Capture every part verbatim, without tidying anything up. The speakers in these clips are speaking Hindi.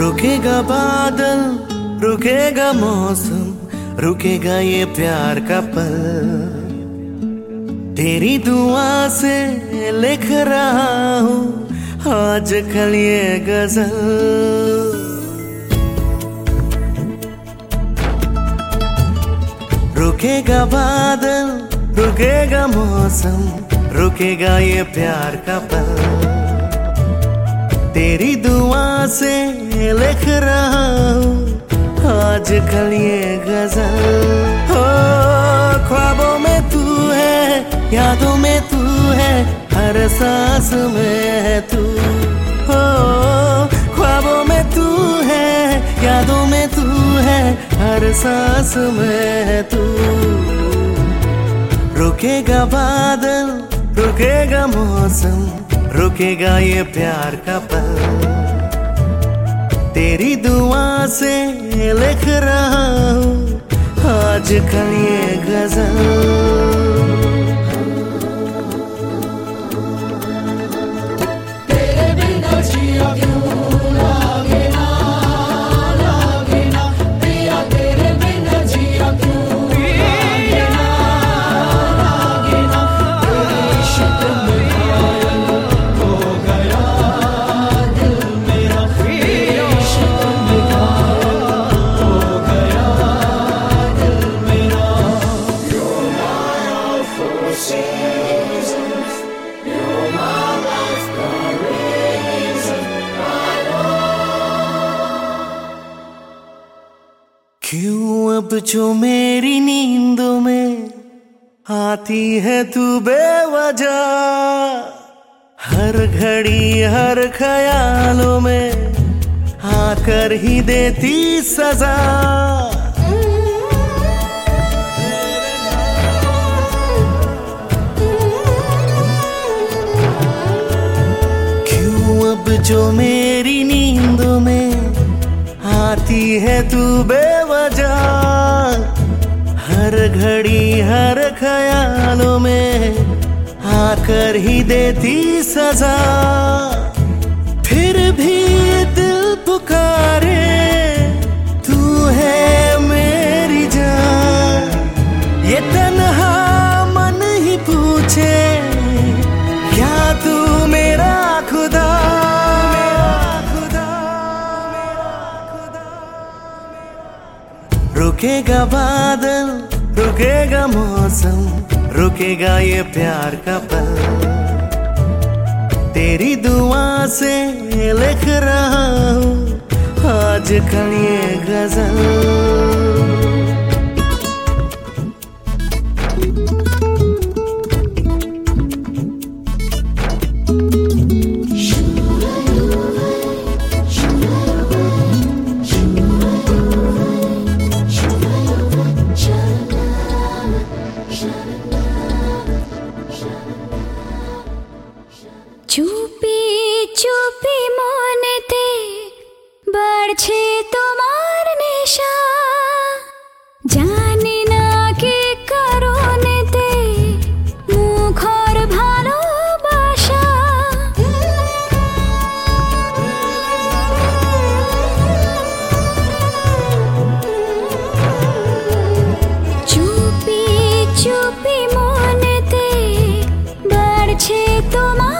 रुकेगा बादल, रुकेगा मौसम, रुकेगा ये प्यार का पल। तेरी दुआ से लिख रहा हूँ आज कल ये गजल। रुकेगा बादल, रुकेगा मौसम, रुकेगा ये प्यार का पल। तेरी दुआ से लिख रहा हूँ आज कल ये गजल। हो ख्वाबों में तू है, यादों में तू है, हर सांस में है तू। हो ख्वाबों में तू है, यादों में तू है, हर सांस में है तू। रुकेगा बादल, रुकेगा मौसम, रुकेगा ये प्यार का पल। तेरी दुआ से लिख रहा हूँ आज कल ये गजल। तेरे बिना जिया क्यों लागे ना, लागे ना पिया, तेरे बिना जिया क्यों लागे ना, लागे ना। तेरे इश्क में घायल हो गया दिल मेरा, तेरे इश्क में घायल हो गया दिल मेरा। You're my all four seasons, you're my life, the reason I know। क्यों अब जो मेरी नींदों में आती है तू बेवजह, हर घड़ी हर ख्यालों में आकर ही देती सजा। क्यों अब जो मेरी नींदों में आती है तू बेवजह, हर घड़ी हर ख्यालों में आकर ही देती सजा। फिर भी दिल पुकारे तू है मेरी जान, ये तन्हा मन ही पूछे क्या तू मेरा खुदा, मेरा खुदा, मेरा खुदा। रुकेगा बादल, रुकेगा मौसम, रुकेगा ये प्यार का पल। तेरी दुआ से लिख रहा हूँ आज कल ये गजल। চুপি চুপি মনেতে বাড়ছে তোমার নেশা, জানি না কি কারণেতে মুখর ভালোবাসা। চুপি চুপি মনেতে বাড়ছে তোমার,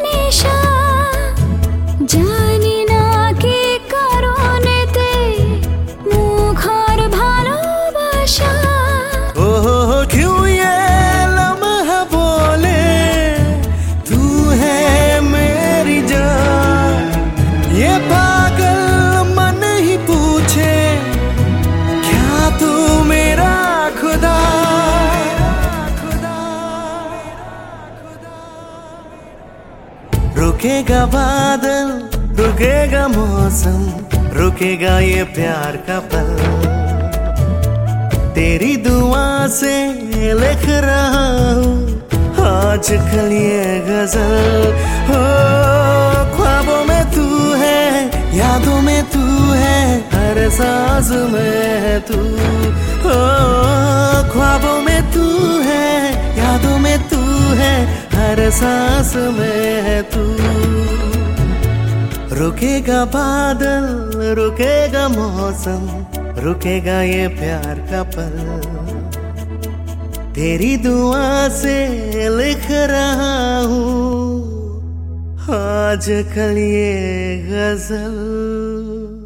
জানি না কি কারণেতে মুখর ভালোবাসা। ओ क्यों ये लम्हा बोले तू है मेरी जान, ये पागल मन ही पूछे क्या तू मेरा खुदा, खुदा। रुकेगा बादल, रुकेगा मौसम, रुकेगा ये प्यार का पल। तेरी दुआ से लिख रहा हूँ आज कल ये गजल। हो ख्वाबों में तू है, यादों में तू है, हर सांस में है तू। हो ख्वाबों में तू है, यादों में तू है, हर सांस में है तू। रुकेगा बादल, रुकेगा मौसम, रुकेगा ये प्यार का पल। तेरी दुआ से लिख रहा हूँ आज कल ये गजल।